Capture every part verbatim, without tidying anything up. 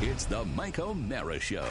It's the Mike O'Mara Show.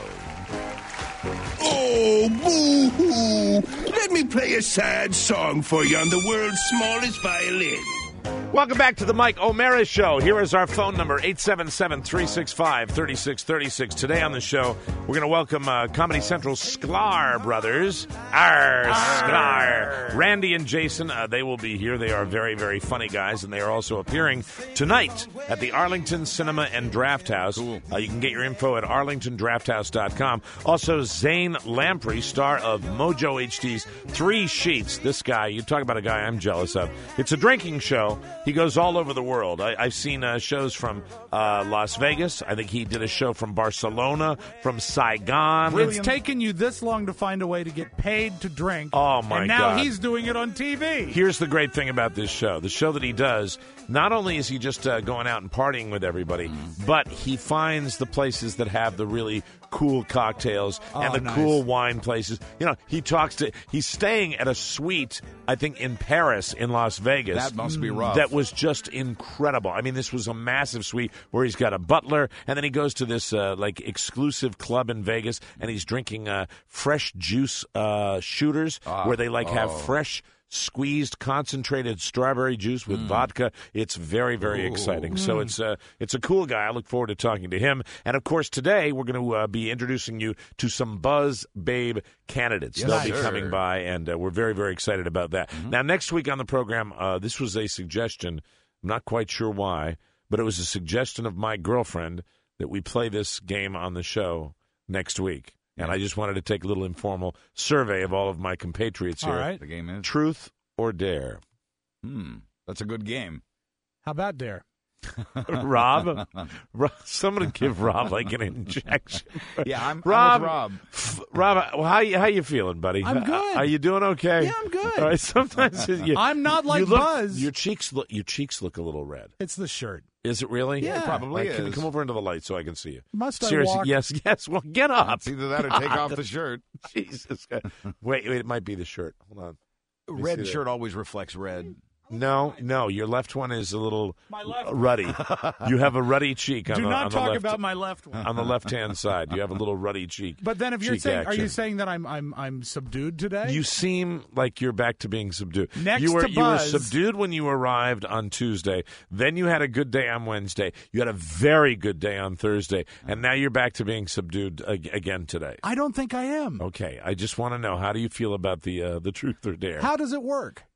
Oh, boo-hoo! Let me play a sad song for you on the world's smallest violin. Welcome back to the Mike O'Mara Show. Here is our phone number, eight seven seven, three six five, three six three six. Today on the show, we're going to welcome uh, Comedy Central's Sklar brothers. Arr, Sklar. Randy and Jason, uh, they will be here. They are very, very funny guys, and they are also appearing tonight at the Arlington Cinema and Draft House. Cool. Uh, you can get your info at arlington draft house dot com. Also, Zane Lamprey, star of Mojo H D's Three Sheets. This guy, you talk about a guy I'm jealous of. It's a drinking show. He goes all over the world. I, I've seen uh, shows from uh, Las Vegas. I think he did a show from Barcelona, from Saigon. Brilliant. It's taken you this long to find a way to get paid to drink. Oh, my God. And now God. he's doing it on T V. Here's the great thing about this show. The show that he does, not only is he just uh, going out and partying with everybody, mm. but he finds the places that have the really cool cocktails oh, and the nice. cool wine places. You know, he talks to, he's staying at a suite, I think, in Paris, in Las Vegas. That must be rough. That was just incredible. I mean, this was a massive suite where he's got a butler, and then he goes to this, uh, like, exclusive club in Vegas, and he's drinking uh, fresh juice uh, shooters, uh, where they, like, oh. have fresh squeezed concentrated strawberry juice with mm. vodka. It's very, very Ooh. exciting. Mm. So it's a, it's a cool guy. I look forward to talking to him. And, of course, today we're going to uh, be introducing you to some Buzz Babe candidates. Yes, They'll sure. be coming by, and uh, we're very, very excited about that. Mm-hmm. Now, next week on the program, uh, this was a suggestion. I'm not quite sure why, but it was a suggestion of my girlfriend that we play this game on the show next week. And I just wanted to take a little informal survey of all of my compatriots here. All right. The game is Truth or Dare? Hmm. That's a good game. How about Dare? Rob? Rob? Someone give Rob like an injection. Yeah, I'm Rob. I'm with Rob. F- Rob, how you, how you feeling, buddy? I'm good. Are you doing okay? Yeah, I'm good. All right. Sometimes you, I'm not like you look, Buzz. Your cheeks look. Your cheeks look a little red. It's the shirt. Is it really? Yeah, it probably like, is. Can you come over into the light so I can see you? Must I Seriously, walk? yes, yes. Well, get up. It's either that or take off the shirt. Jesus. Wait, wait, it might be the shirt. Hold on. Red shirt always reflects red. No, no, your left one is a little My left ruddy. You have a ruddy cheek on Do the, not on the talk left, about my left one. on the left-hand side. You have a little ruddy cheek. But then, if you're cheek saying, action. are you saying that I'm I'm I'm subdued today? You seem like you're back to being subdued. Next you were to you were Buzz. subdued when you arrived on Tuesday. Then you had a good day on Wednesday. You had a very good day on Thursday, and now you're back to being subdued ag- again today. I don't think I am. Okay, I just want to know, how do you feel about the uh, the Truth or Dare? How does it work?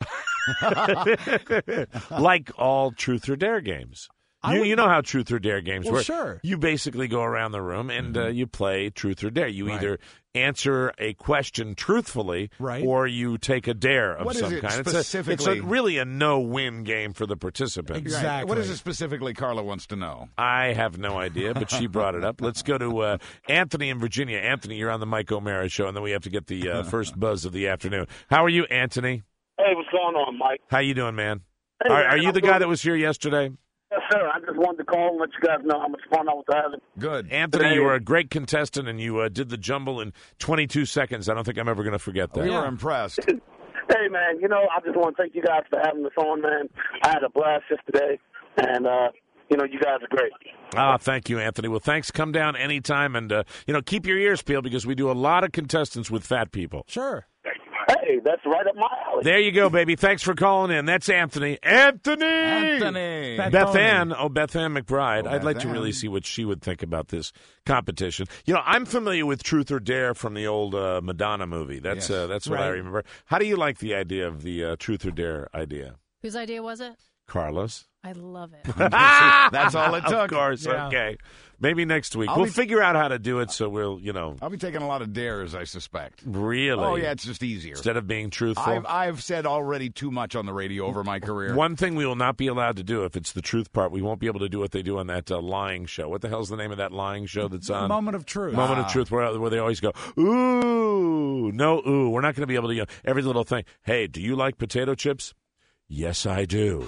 Like all Truth or Dare games. You, would, you know how Truth or Dare games well, work. Sure. You basically go around the room and mm-hmm. uh, you play Truth or Dare. You right. either answer a question truthfully, right. or you take a dare of what some is it kind. Specifically? It's, a, it's a, really a no-win game for the participants. Exactly. Right. What is it specifically Carla wants to know? I have no idea, but she brought it up. Let's go to uh, Anthony in Virginia. Anthony, you're on the Mike O'Mara Show, and then we have to get the uh, first buzz of the afternoon. How are you, Anthony? Hey, what's going on, Mike? How you doing, man? Hey, are, man, are you I'm the doing- guy that was here yesterday? Yes, sir. I just wanted to call and let you guys know how much fun I was having. Good. Anthony, you were a great contestant, and you uh, did the jumble in twenty-two seconds. I don't think I'm ever going to forget that. We were impressed. Hey, man, you know, I just want to thank you guys for having us on, man. I had a blast yesterday, and, uh, you know, you guys are great. Ah, thank you, Anthony. Well, thanks. Come down anytime, and, uh, you know, keep your ears peeled because we do a lot of contestants with fat people. Sure. Hey, that's right up my alley. There you go, baby. Thanks for calling in. That's Anthony. Anthony! Anthony! Beth Ann. Oh, Beth Ann McBride. Oh, I'd like Beth to really Ann. see what she would think about this competition. You know, I'm familiar with Truth or Dare from the old uh, Madonna movie. That's Yes. uh, that's what I Right. remember. How do you like the idea of the uh, Truth or Dare idea? Whose idea was it? Carlos? I love it. That's all it took. Of course. Yeah. Okay. Maybe next week. I'll we'll be- figure out how to do it so we'll, you know, I'll be taking a lot of dares, I suspect. really. Oh, yeah, it's just easier. Instead of being truthful. I've, I've said already too much on the radio over my career. One thing we will not be allowed to do, if it's the truth part, we won't be able to do what they do on that uh, lying show. What the hell's the name of that lying show that's on? Moment of truth. Moment Ah. of Truth, where, where they always go, ooh, no, ooh. We're not going to be able to, you know, every little thing. Hey, do you like potato chips? Yes, I do.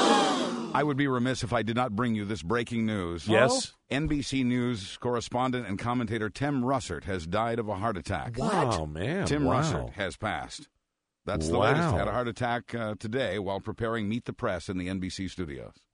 I would be remiss if I did not bring you this breaking news. Yes? N B C News correspondent and commentator Tim Russert has died of a heart attack. Wow, man. Tim wow. Russert has passed. That's the Wow. latest. Had a heart attack uh, today while preparing Meet the Press in the N B C studios.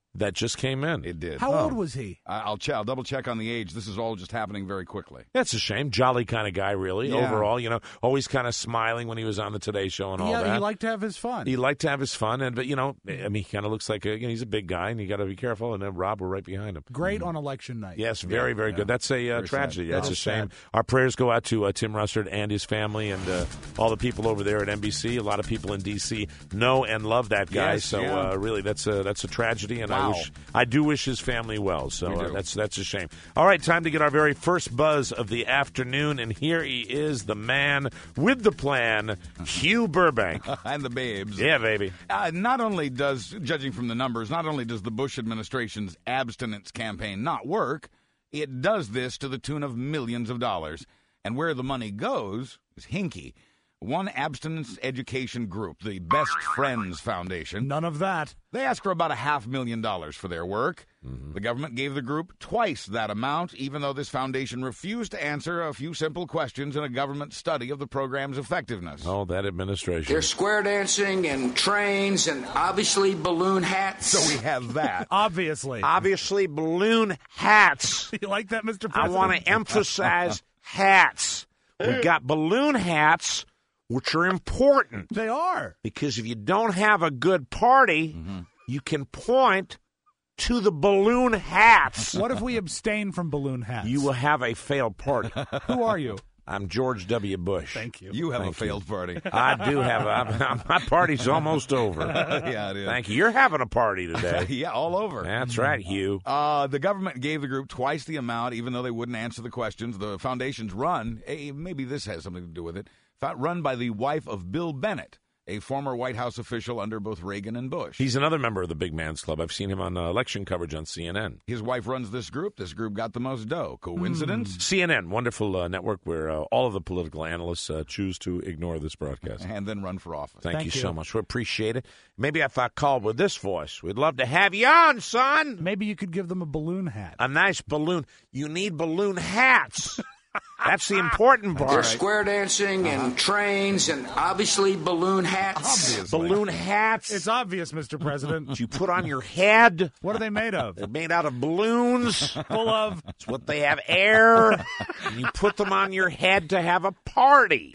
that just came in. It did. How Oh. old was he? I- I'll, ch- I'll double check on the age. This is all just happening very quickly. That's a shame. Jolly kind of guy, really, Yeah. overall. You know, always kind of smiling when he was on the Today Show and all yeah, that. he liked to have his fun. He liked to have his fun, and but you know, I mean, he kind of looks like a, you know, he's a big guy, and you got to be careful. And then Rob, we're right behind him. Great on election night. Yes, very, very yeah. good. That's a uh, Very tragedy. sad. That's Very a shame. sad. Our prayers go out to uh, Tim Russert and his family, and uh, all the people over there at N B C. A lot of people in D C know and love that guy. Yes, so yeah. uh, really, that's a that's a tragedy, and I Wow. wish I do wish his family well. So We uh, do. that's that's a shame. All right, time to get our very first buzz of the afternoon, and here he is, the man with the plan, Hugh Burbank. And the babes. Yeah, baby. Uh, not only does, judging from the numbers, not only does the Bush administration's abstinence campaign not work, it does this to the tune of millions of dollars. And where the money goes is hinky. One abstinence education group, the Best Friends Foundation, None of that. they asked for about a half million dollars for their work. Mm-hmm. The government gave the group twice that amount, even though this foundation refused to answer a few simple questions in a government study of the program's effectiveness. Oh, that administration. There's square dancing and trains and obviously balloon hats. So we have that. Obviously. Obviously, balloon hats. you like that, Mister I President? want to emphasize hats. We've got balloon hats, which are important They are. because if you don't have a good party, you can point to the balloon hats. What if we abstain from balloon hats? You will have a failed party. Who are you? I'm George W. Bush. Thank you. You have Thank a failed party. I do have a, my party's almost over. Yeah, it is. Thank you. You're having a party today. Yeah, all over. That's right, Hugh. Uh, the government gave the group twice the amount, even though they wouldn't answer the questions. The foundation's run, eh, maybe this has something to do with it, fa- run by the wife of Bill Bennett, a former White House official under both Reagan and Bush. He's another member of the Big Man's Club. I've seen him on uh, election coverage on C N N. His wife runs this group. This group got the most dough. Coincidence? C N N, wonderful uh, network where uh, all of the political analysts uh, choose to ignore this broadcast. And then run for office. Thank, Thank you, you. so much. We appreciate it. Maybe if I called with this voice, we'd love to have you on, son. Maybe you could give them a balloon hat. A nice balloon. You need balloon hats. That's the important part. There's square dancing and trains and obviously balloon hats. Obviously. Balloon hats It's obvious, Mister President. you put on your head. What are they made of? They're made out of balloons. Full of. It's what they have air. And you put them on your head to have a party.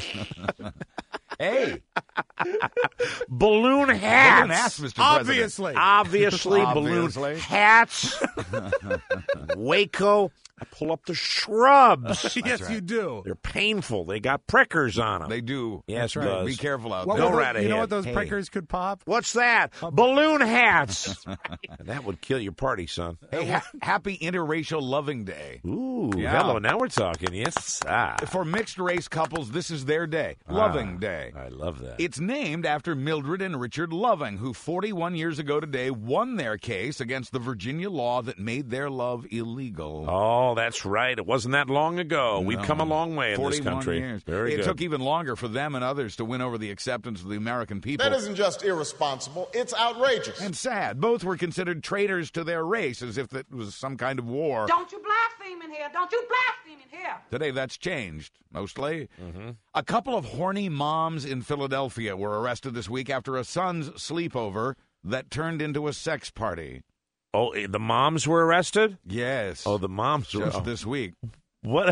Hey, Balloon hats. balloon hats, Mister Obviously. Obviously, Obviously. balloon hats. Waco. I pull up the shrubs. yes, you do. They're painful. They got prickers on them. They do. Yes, right. Buzz. Be careful out What there. Go were the- right you know ahead. what those Hey. prickers could pop? What's that? Balloon hats. That would kill your party, son. Hey, ha- happy Interracial Loving Day. Ooh, Yeah. hello. Now we're talking. Yes. Ah. For mixed-race couples, this is their day. Loving Ah, Day. I love that. It's named after Mildred and Richard Loving, who forty-one years ago today won their case against the Virginia law that made their love illegal. Oh, that's right. It wasn't that long ago. We've No. come a long way in this forty-one country. years. Very it good. took even longer for them and others to win over the acceptance of the American people. That isn't just irresponsible, it's outrageous. And sad. Both were considered traitors to their race, as if it was some kind of war. Don't you blaspheme in here. Don't you blaspheme in here. Today, that's changed, mostly. Mm-hmm. A couple of horny moms in Philadelphia were arrested this week after a son's sleepover that turned into a sex party. Oh, eh, the moms were arrested? Yes. Oh, the moms were. Just oh. this week. What?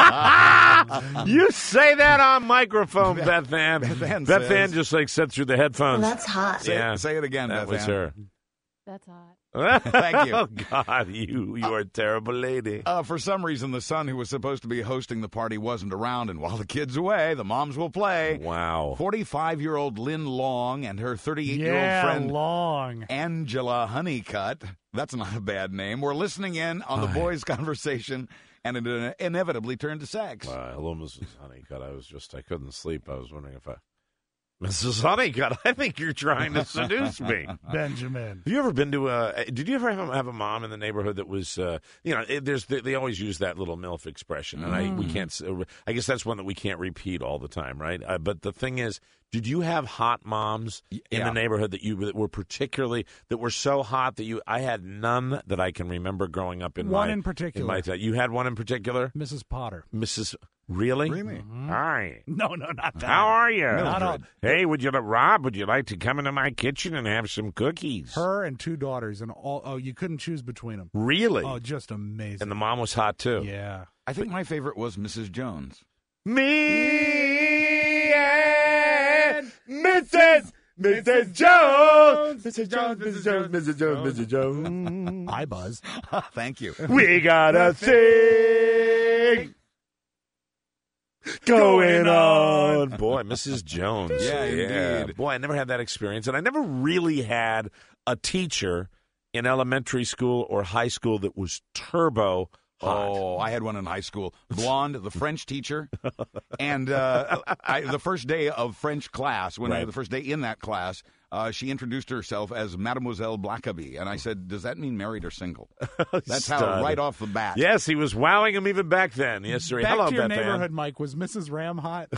You say that on microphone, Beth Ann. Beth Ann Beth says- Ann just like said through the headphones. hot. Say, Yeah. say it again, That Beth was Ann. her. That's hot. Thank you. Oh, God, you, you are a terrible lady. Uh, for some reason, the son who was supposed to be hosting the party wasn't around, and while the kid's away, the moms will play. Wow. forty-five-year-old Lynn Long and her thirty-eight-year-old Yeah, friend long. Angela Honeycutt, that's not a bad name, were listening in on the boys' conversation, and it uh, inevitably turned to sex. Uh, hello, Missus Honeycutt. I was just, I couldn't sleep. I was wondering if I. Missus Honeycutt, I think you're trying to seduce me. Benjamin. Have you ever been to a? Did you ever have a, have a mom in the neighborhood that was, uh, you know, it, there's they, they always use that little MILF expression, and I we can't. s- I guess that's one that we can't repeat all the time, right? Uh, but the thing is, did you have hot moms in Yeah. the neighborhood that you that were particularly that were so hot that you? I had none that I can remember growing up in One my in particular. In my time. You had one in particular, Missus Potter. Missus Really? Really? Mm-hmm. Hi. No, no, not that. How are you? Not all. Hey, would you, Rob? Would you like to come into my kitchen and have some cookies? Her and two daughters, and all. Oh, you couldn't choose between them. Really? Oh, just amazing. And the mom was hot too. Yeah. I think my favorite was Missus Jones. Me and Missus Missus Jones, Missus Jones, Missus Jones, Missus Jones, Missus Jones. Hi, Buzz. Thank you. We got a thing going on. Boy, Missus Jones. Yeah, indeed. Boy, I never had that experience, and I never really had a teacher in elementary school or high school that was turbo hot. Oh, I had one in high school. Blonde, the French teacher. And uh, I, the first day of French class, when Right. I, the first day in that class, uh, she introduced herself as Mademoiselle Blackaby. And I said, does that mean married or single? That's how, Stud. right off the bat. Yes, he was wowing him even back then. Yes, sir. Back Hello, to your Beth Ann. neighborhood, Mike. Was Missus Ram hot?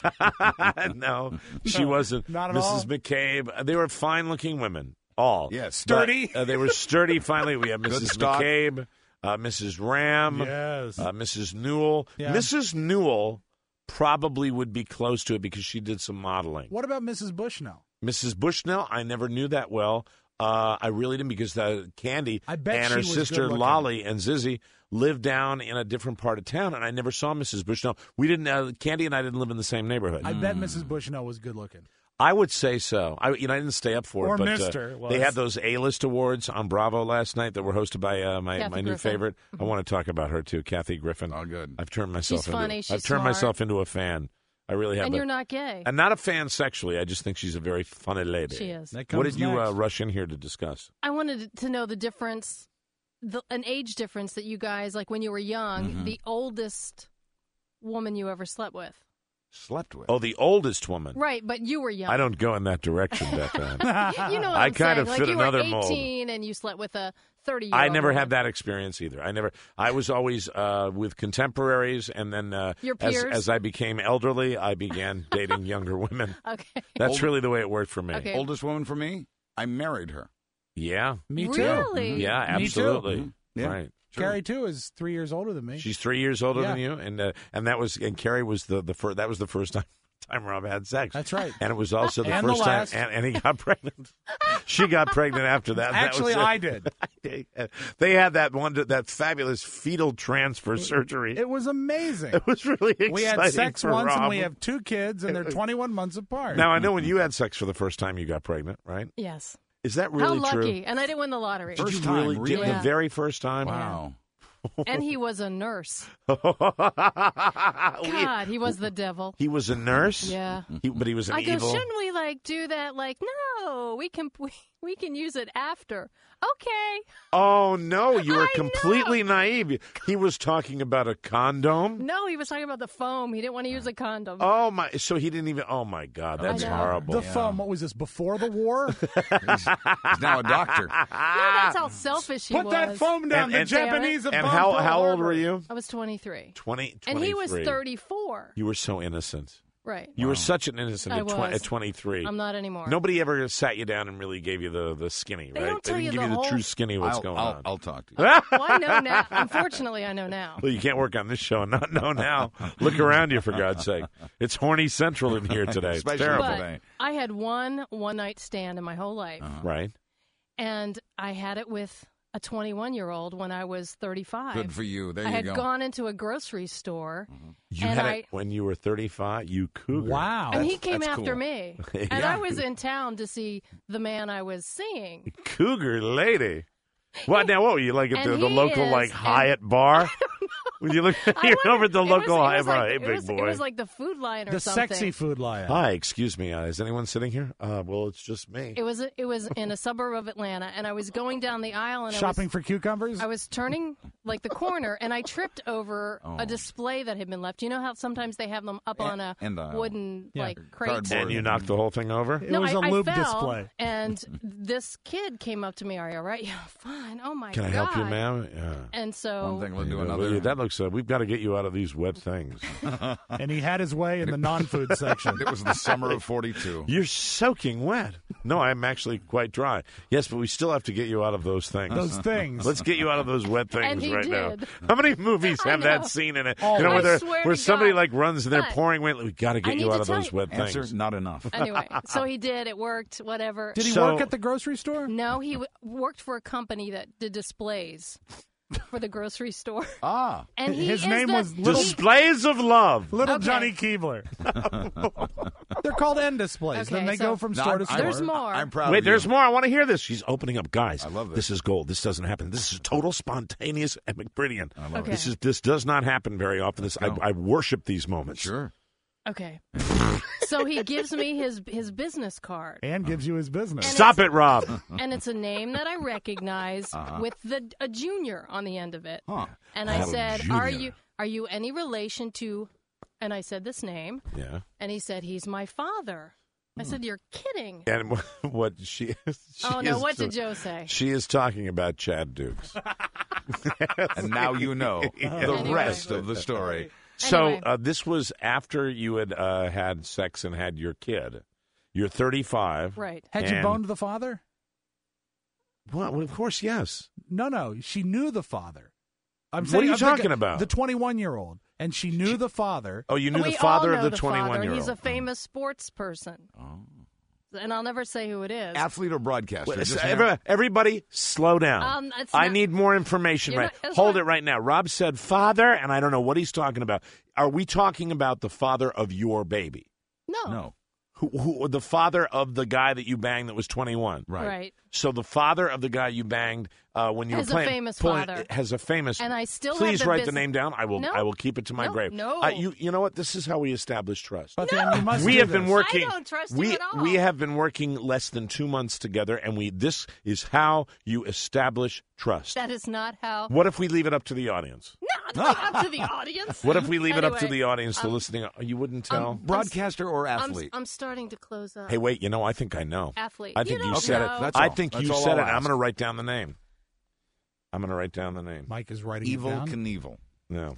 No, she No, wasn't. not at Missus all? McCabe. They were fine-looking women, all. Yes. Sturdy? But, uh, they were sturdy. Finally, we have Missus stock. McCabe, uh, Missus Ram, Yes. uh, Missus Newell. Yeah. Missus Newell probably would be close to it because she did some modeling. What about Missus Bushnell? Missus Bushnell, I never knew that well. Uh, I really didn't because uh, Candy I bet and she her was sister good-looking. Lolly and Zizzy lived down in a different part of town, and I never saw Missus Bushnell. We didn't. Uh, Candy and I didn't live in the same neighborhood. I bet Missus Bushnell was good looking. I would say so. I, you know, I didn't stay up for Or it, but Mister uh, was. they had those A-list awards on Bravo last night that were hosted by uh, my Kathy my new Griffin. favorite. I want to talk about her too, Kathy Griffin. Oh, good. I've turned myself She's into. funny. She's I've turned smart. myself into a fan. I really have. And but- you're not gay. I'm not a fan sexually. I just think she's a very funny lady. She is. That What comes did you uh, next. rush in here to discuss? I wanted to know the difference, the, an age difference that you guys, like when you were young, Mm-hmm. the oldest woman you ever slept with. Slept with. Oh, the oldest woman. Right, but you were young. I don't go in that direction, Beth Ann. You know what I I'm kind saying. of like fit you another were mold. eighteen and you slept with a thirty-year-old I never woman. had that experience either. I never. I was always uh, with contemporaries, and then uh, Your as, peers? as I became elderly, I began dating younger women. Okay. That's Old- really the way it worked for me. Okay. Oldest woman for me, I married her. Yeah, Me too. Really? yeah, Me too. absolutely. Mhm. Yeah. Right. Carrie too is three years older than me. She's three years older Yeah. than you, and uh, and that was and Carrie was the the first. That was the first time. Time Rob had sex. That's right. And it was also the And the first time, last. and, and he got pregnant. She got pregnant after that. That Actually, was it. I did. They had that one, that fabulous fetal transfer surgery. It was amazing. It was really exciting. We had sex for once, Rob. and we have two kids, and they're twenty-one months apart. Now I know when you had sex for the first time, you got pregnant, right? Yes. Is that really How true? lucky. And I didn't win the lottery. Did you First time, really, did really? the Yeah. very first time? Wow. And he was a nurse. We- God, he was the devil. he was a nurse. Yeah. He, but he was an I go, evil. shouldn't we like do that? Like, no, we can we, we can use it after. Okay. Oh no, you were I completely naive. He was talking about a condom. No, he was talking about the foam. He didn't want to use a condom. Oh my! So he didn't even. Oh my God, that's I know. horrible. The foam. What was this before the war? He's now a doctor. no, that's how selfish he Put was. that foam down. And- the and- Japanese have And bombed how Pearl how old Harbor. were you? I was twenty-three. Twenty. And he was twenty-three. thirty-four. You were so innocent. Right. You were such an innocent I at, tw- was. at twenty-three. I'm not anymore. Nobody ever sat you down and really gave you the, the skinny, They right? don't they tell didn't you give the you the whole- true skinny what's I'll, going I'll, on. I'll talk to you. Well, I know now. Unfortunately, I know now. Well, you can't work on this show and not know now. Look around you, for God's sake. It's horny central in here today. It's Especially terrible. But today. I had one one night stand in my whole life, Right? and I had it with a twenty-one year old when I was thirty-five. Good for you. There I you had go. gone into a grocery store, You And had I- it when you were thirty-five, you cougar. Wow. and he That's- came that's after cool. me. And Yeah. I was in town to see the man I was seeing. Cougar lady. What now? What were you like at And the, the he local is- like and- Hyatt bar? When you look, I you're wonder- over at the it local was, it Hyatt was bar. like, Hey, it big was, boy. It was like the Food Lion or The something. sexy Food Lion. Hi, excuse me. Uh, is anyone sitting here? Uh, well, it's just me. It was it was in a suburb of Atlanta, and I was going down the aisle, and Shopping I was, for cucumbers? I was turning like the corner, and I tripped over Oh. a display that had been left. You know how sometimes they have them up on a and, uh, wooden Yeah. like crate. Cardboard. And you knocked the whole thing over? It no, was I, a I lube fell, display. and this kid came up to me. Are you all right? Yeah, fine. Oh my Can I god. help you, ma'am? Yeah. And so One thing led to Well, another. that looks folks, uh, we've got to get you out of these wet things. And he had his way in the non-food section. It was the summer of forty-two. You're soaking wet. No, I'm actually quite dry. Yes, but we still have to get you out of those things. Those things. Let's get you out of those wet things And he right did. now. How many movies I have that know. scene in it? Oh, you know, I where, they're- swear where to somebody God. like runs and they're But pouring wet. We got to I get need you out to of tell those you- wet Answer, things. not enough. Anyway, so he did. It worked. Whatever. Did he So- work at the grocery store? No, he w- worked for a company that did displays for the grocery store. Ah. And he His is name the- was Little, Displays of love. Little Okay. Johnny Keebler. They're called end displays. Okay, then they so- go from No, store I'm- to I'm- store. There's more. I'm proud Wait, of you. there's more. I want to hear this. She's opening up, guys. I love this. This is gold. This doesn't happen. This is total spontaneous and McBridian. I love Okay. This is this does not happen very often. This I, go. I worship these moments. Sure. Okay. So he gives me his his business card, And gives you his business. And Stop it, Rob. and it's a name that I recognize Uh-huh. with the a junior on the end of it. Huh. And I Oh, said, Junior. "Are you are you any relation to?" And I said this name, Yeah. and he said, "He's my father." I said, "You're kidding." And what, what she, she Oh no! is What to- did Joe say? She is talking about Chad Dukes. And now you know the Anyway. rest of the story. So Anyway. uh, this was after you had uh, had sex and had your kid. You're thirty-five. Right. Had you And- boned the father? Well, well, of course, yes. No, no. She knew the father. I'm What saying, are you I'm thinking talking about? The twenty-one-year-old. And she knew the father. Oh, you knew we the father all of know the twenty-one-year-old. He's a famous sports person, Oh. and I'll never say who it is. Athlete or broadcaster? Wait, Just so now? every- everybody, slow down. Um, it's I not- need more information. You're Right, not- that's hold not- it right now. Rob said father, and I don't know what he's talking about. Are we talking about the father of your baby? no. No. Who, who, the father of the guy that you banged that was twenty-one? Right. Right. So the father of the guy you banged uh, when you Has a were playing famous pulling- father. has a famous. And I still have please the write the business- name down. I will. No. I will keep it to my No, grave. no. Uh, you. You know what? This is how we establish trust. But then you must we do have been this. working. I don't trust we you at all. we have been working less than two months together, and we. This is how you establish trust. That is not how. What if we leave it up to the audience? No, leave it up to the audience. What if we leave it up to Anyway, the audience, the um, listening? You wouldn't tell. um, Broadcaster or I'm, athlete? I'm starting to close up. Hey, wait. You know, I think I know. Athlete. I think You you, don't said know. it. That's I all. think That's you all said I'll it. I'm ask. going to write down the name. I'm going to write down the name. Mike is writing Evil it down. Knievel. No.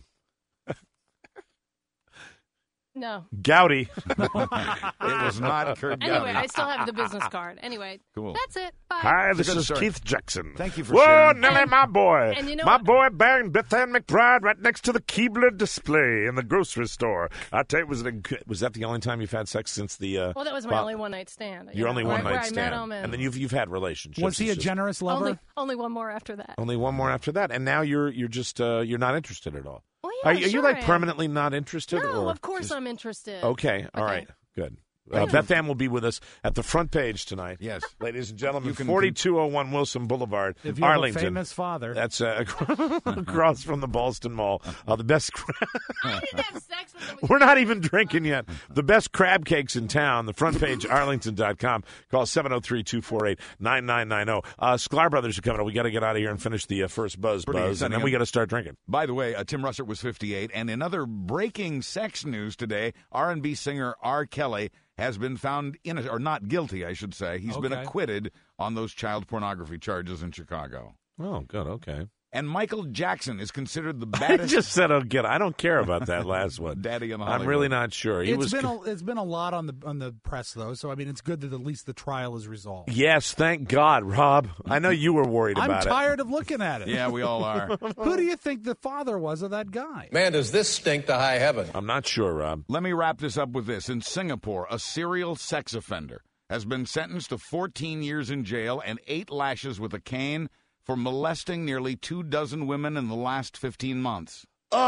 No. Gouty. It was not Kurt Anyway, Gowdy. I still have the business card. Anyway, Cool. that's it. Bye. Hi, a this good is story. Keith Jackson. Thank you for Whoa, sharing. Nellie, And- my boy. and you know my what? boy banged Beth Ann McBride right next to the Keebler display in the grocery store. I tell you, was it a, was that the only time you've had sex since the? Uh, Well, that was my well, only one night stand. Your you only know, one right, night where stand, I met him and, then you've you've had relationships. Was he a It's just- generous lover? only only one more after that. Only one more after that, and now you're you're just uh, you're not interested at all. Well, are, yeah, you- are you sure like I am. permanently not interested? No, or of course just- I'm interested. Okay, all Okay. right, good. Uh, Beth Ann will be with us at the front page tonight. Yes. Ladies and gentlemen, You can- forty-two oh one Wilson Boulevard, If you have a Arlington. famous father. That's uh, across from the Ballston Mall. Uh, the best. I didn't have sex with him. We're not even drinking yet. The best crab cakes in town. The front page, arlington dot com. Call seven oh three, two four eight, nine nine nine oh. Uh, Sklar Brothers are coming up. We got to get out of here and finish the uh, first buzz Pretty buzz, and exciting. then we got to start drinking. By the way, uh, Tim Russert was fifty-eight, and in other breaking sex news today, R and B singer R. Kelly has been found innocent, or not guilty, I should say. He's been Okay. acquitted on those child pornography charges in Chicago. Oh, good. Okay. And Michael Jackson is considered the I baddest. just said, "Oh, get." I don't care about that last one. Daddy in the I'm Hollywood. really not sure. He It's was. been a, it's been a lot on the on the press though, so I mean it's good that at least the trial is resolved. Yes, thank God, Rob. I know you were worried I'm about it. tired of looking at it. Yeah, we all are. Who do you think the father was of that guy? Man, does this stink to high heaven? I'm not sure, Rob. Let me wrap this up with this. In Singapore, a serial sex offender has been sentenced to fourteen years in jail and eight lashes with a cane for molesting nearly two dozen women in the last fifteen months.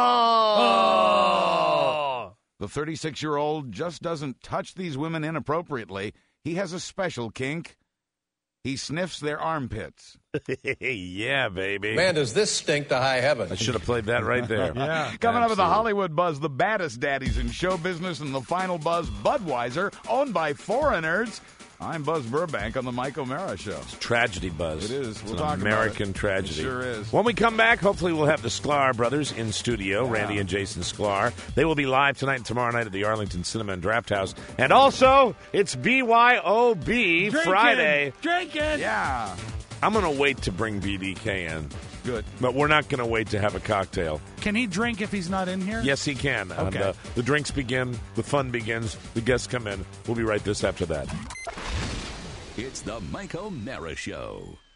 Oh! The thirty-six-year-old just doesn't touch these women inappropriately. He has a special kink. He sniffs their armpits. Yeah, baby. Man, does this stink to high heaven? I should have played that right there. Yeah. Coming up with the Absolutely. Hollywood Buzz, the baddest daddies in show business, and the final buzz, Budweiser, owned by foreigners. I'm Buzz Burbank on the Mike O'Mara Show. Tragedy, Buzz. It is. It's We'll an talk about American it. tragedy. It sure is. When we come back, hopefully we'll have the Sklar brothers in studio, Randy and Jason Sklar. They will be live tonight and tomorrow night at the Arlington Cinema and Draft House. And also, it's B Y O B Drinking! Friday. Drinking. Yeah. I'm going to wait to bring B B K in Good. But we're not going to wait to have a cocktail. Can he drink if he's not in here? Yes, he can. Okay. And, uh, the drinks begin. The fun begins. The guests come in. We'll be right this after that. It's the Mike O'Mara Show.